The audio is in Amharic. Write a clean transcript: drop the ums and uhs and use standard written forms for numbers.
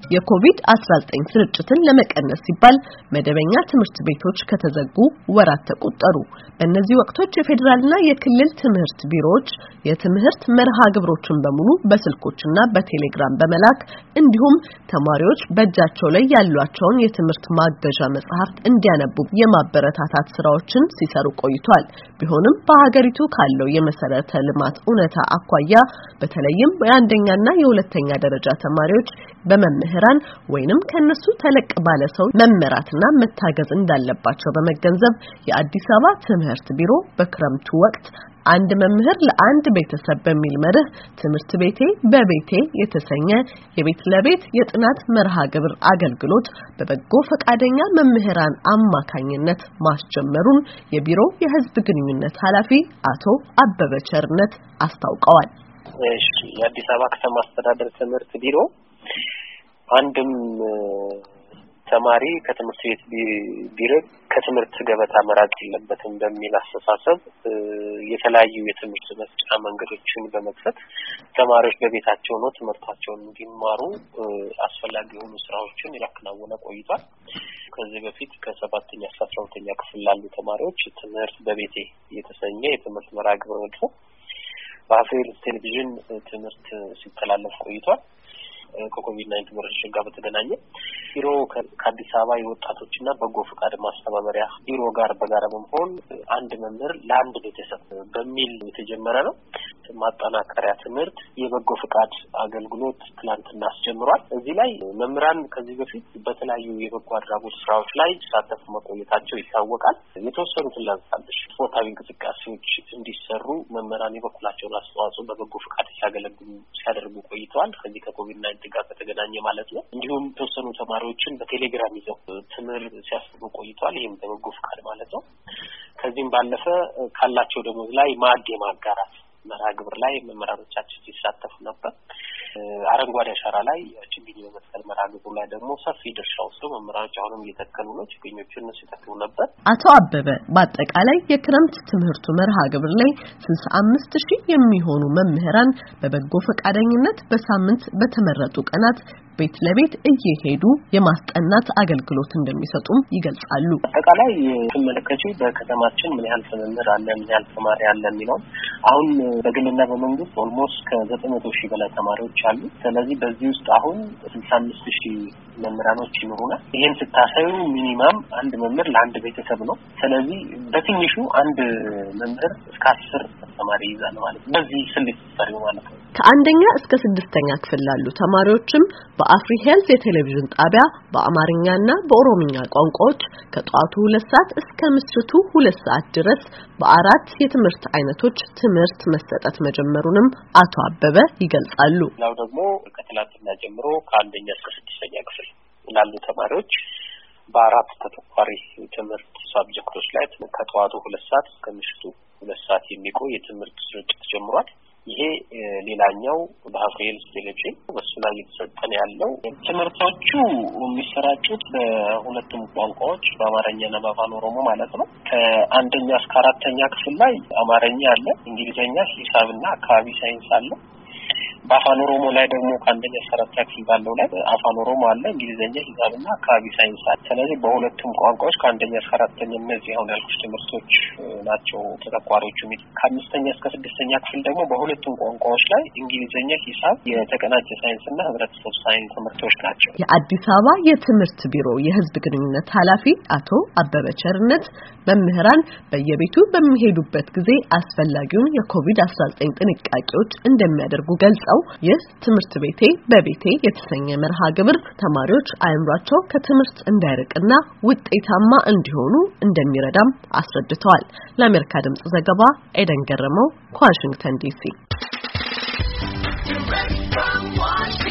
የኮቪድ-19 ስርጭትን ለመቀነስ ሲባል መደበኛ ትምህርት ቤቶች ከተዘጉ ወራት ተቆጠሩ። በእነዚህ ወቅቶች የፌደራልና የክልል ትምህርት ቢሮዎች የትምህርት መርሃ ግብሮችን በሙሉ በስልኮችና በቴሌግራም በመላክ እንዲሁም ተማሪዎች በእጃቸው ላይ ያሏቸውን የትምህርት ማገዣ መጽሐፍት እንዲያነቡ የማበረታታት ስራዎችን ሲሰሩ ቆይቷል። ቢሆንም በሀገሪቱ ካለው የመሰረተ ልማት ኡነታ አኳያ በተለይም የአንደኛና የሁለተኛ ደረጃ ተማሪዎች በመምህራን ወይንም ከነሱ ተለቅ ባለ ሰው መመራትና መታገዝ እንዳለባቸው በመገንዘብ የአዲስ አበባ ትምህርት ቢሮ በክረምቱ ወቅት አንድ መምህር ለአንድ ቤተሰብ በሚል መርህ ትምህርት ቤቴ በቤቴ የተሰኘ የቤት ለቤት የጥናት መርሃ ግብር አገልግሎት በበጎ ፈቃደኛ መምህራን አማካኝነት ማስጀመሩን የቢሮው የሕዝብ ግንኙነት ኃላፊ አቶ አበበ ቸርነት አስታውቀዋል። የአዲስ አበባ ከተማ አስተዳደር ትምህርት ቢሮ አንድም ተማሪ ከትምህርት ቤት ቢርቅ ከትምህርት ገበታ መራቅ የለበትም በሚል አስተሳሰብ የተለያዩ የትምህርት መስጫ መንገዶችን በመክፈት ተማሪዎች በቤታቸው ነው ትምህርታቸውን እንዲማሩ አስፈላጊ የሆኑ ስራዎችን ያከናወነ ቆይቷል። ከዚህ በፊት ከ7ኛ እስከ 12ኛ ክፍል ላሉ ተማሪዎች ትምህርት በቤቴ የተሰኘ የትምህርት መርሃ ግብር ወጥቶ በአፍሪል ቴሌቪዥን ትምህርት ሲተላለፍ ቆይቷል። ከኮቪድ-19 ወረርሽኝ ጋር በተገናኘ ቢሮ ከአዲስ አበባ የወጣቶችና በጎ ፈቃድ ማስተባበሪያ ቢሮ ጋር በጋራ በመሆን አንድ መምህር ለአንድ ቤተሰብ በሚል የተጀመረ ነው። ማጠናከሪያ ትምህርት የበጎ ፈቃድ አገልግሎት ትላንትና አስጀምሯል። እዚህ ላይ መምህራን ከዚህ በፊት በተለያዩ የበጎ አድራጎት ስራዎች ላይ ሲሳተፉ መቆየታቸው ይታወቃል። የተወሰኑትን ላንሳለሽ። ስፖርታዊ እንቅስቃሴዎች እንዲሰሩ መምህራን የበኩላቸውን አስተዋጽኦ በበጎ ፈቃድ ሲያደርጉ ቆይተዋል። ከዚህ ከኮቪድ-19 ጋር በተገናኘ ማለት ነው። እንዲሁም የተወሰኑ ተማሪዎችን በቴሌግራም ይዘው ትምህርት ሲያስቡ ቆይተዋል። ይህም በበጎ ፈቃድ ማለት ነው። ከዚህም ባለፈ ካላቸው ደሞዝ ላይ ማዕድ የማጋራት መርሃ ግብር ላይ መምህራኖቻችን ሲሳተፉ ነበር። አረንጓዴ አሻራ ላይ ችግኝ በመትከል መርሃ ግብሩ ላይ ደግሞ ሰፊ ድርሻ ወስደው መምህራኖች አሁንም እየተከሉ ነው። ችግኞችን ሲተክሉ ነበር። አቶ አበበ በአጠቃላይ የክረምት ትምህርቱ መርሃ ግብር ላይ 65000 የሚሆኑ መምህራን በበጎ ፈቃደኝነት በሳምንት በተመረጡ ቀናት ቤት ለቤት እየሄዱ የማስጠናት አገልግሎት እንደሚሰጡም ይገልጻሉ። አጠቃላይ ተመለከቱ በከተማችን ምን ያህል መምህር አለ ምን ያህል ተማሪ አለ የሚለው አሁን በግልና በመንግስት ኦልሞስት ከ900,000 በላይ ተማሪዎች አሉ። ስለዚህ በዚህ ውስጥ አሁን 65000 መምህራኖች ይኖሩናል። ይሄን ስታሳዩ ሚኒማም አንድ መምህር ለአንድ ቤተሰብ ነው። ስለዚህ በትንሹ አንድ መምህር እስከ 10 ተማሪ ይዛል ማለት ነው። በዚህ ስልት ሰሪው ማለት ነው። ከአንደኛ እስከ 6ኛ ክፍል ላሉ ተማሪዎችም በአፍሪ ሄልዝ የቴሌቪዥን ጣቢያ በአማርኛና በኦሮምኛ ቋንቋዎች ከጧቱ 2 ሰዓት እስከ ምሽቱ 2 ሰዓት ድረስ በአራት የትምህርት አይነቶች ትምህርት መሰጠት መጀመሩንም አቶ አበበ ይገልጻሉ። ያው ደግሞ ከትላንትና ጀምሮ ከአንደኛ እስከ 6ኛ ክፍል ላሉ ተማሪዎች በአራት ተተኳሪ ትምህርት ሳብጀክቶች ላይ ከጧቱ 2 ሰዓት እስከ ምሽቱ 2 ሰዓት የሚቆይ የትምህርት ስርጭት ጀምሯል። ይሄ ሌላኛው በአፍሪል ቴሌቪዥን በሱ ላይ እየተሰጠን ያለው ትምህርቶቹ የሚሰራጩት በሁለቱም ቋንቋዎች በአማርኛና በአፋን ኦሮሞ ማለት ነው። ከአንደኛ እስከ 4ኛ ክፍል ላይ አማርኛ አለ፣ እንግሊዘኛ፣ ሂሳብና አካባቢ ሳይንስ አለ። በአፋን ኦሮሞ ላይ ደግሞ ከአንደኛ እስከ 4ኛ ክፍል ባለው ላይ አፋን ኦሮሞ አለ፣ እንግሊዘኛ፣ ሂሳብና አካባቢ ሳይንስ አለ። ስለዚህ በሁለቱም ቋንቋዎች ከአንደኛ እስከ 4ኛ እነዚህ አሁን ያልኩት ትምህርቶች ናቸው ተተኳሪዎቹ። ከ5ኛ እስከ 6ኛ ክፍል ደግሞ በሁለቱም ቋንቋዎች ላይ እንግሊዘኛ፣ ሂሳብ፣ የተቀናጀ ሳይንስና ህብረተሰብ ሳይንስ ትምህርቶች ናቸው። የአዲስ አበባ የትምህርት ቢሮ የህዝብ ግንኙነት ኃላፊ አቶ አበበ ቸርነት መምህራን በየቤቱ በሚሄዱበት ጊዜ አስፈላጊውን የኮቪድ-19 ጥንቃቄዎች እንደሚያደርጉ ገልጸው ይህ ትምህርት ቤቴ በቤቴ የተሰኘ መርሃ ግብር ተማሪዎች አእምሯቸው ከትምህርት እንዳይርቅና ውጤታማ እንዲሆኑ እንደሚረዳም አስረድተዋል። ለአሜሪካ ድምጽ ዘገባ ኤደን ገረመው ከዋሽንግተን ዲሲ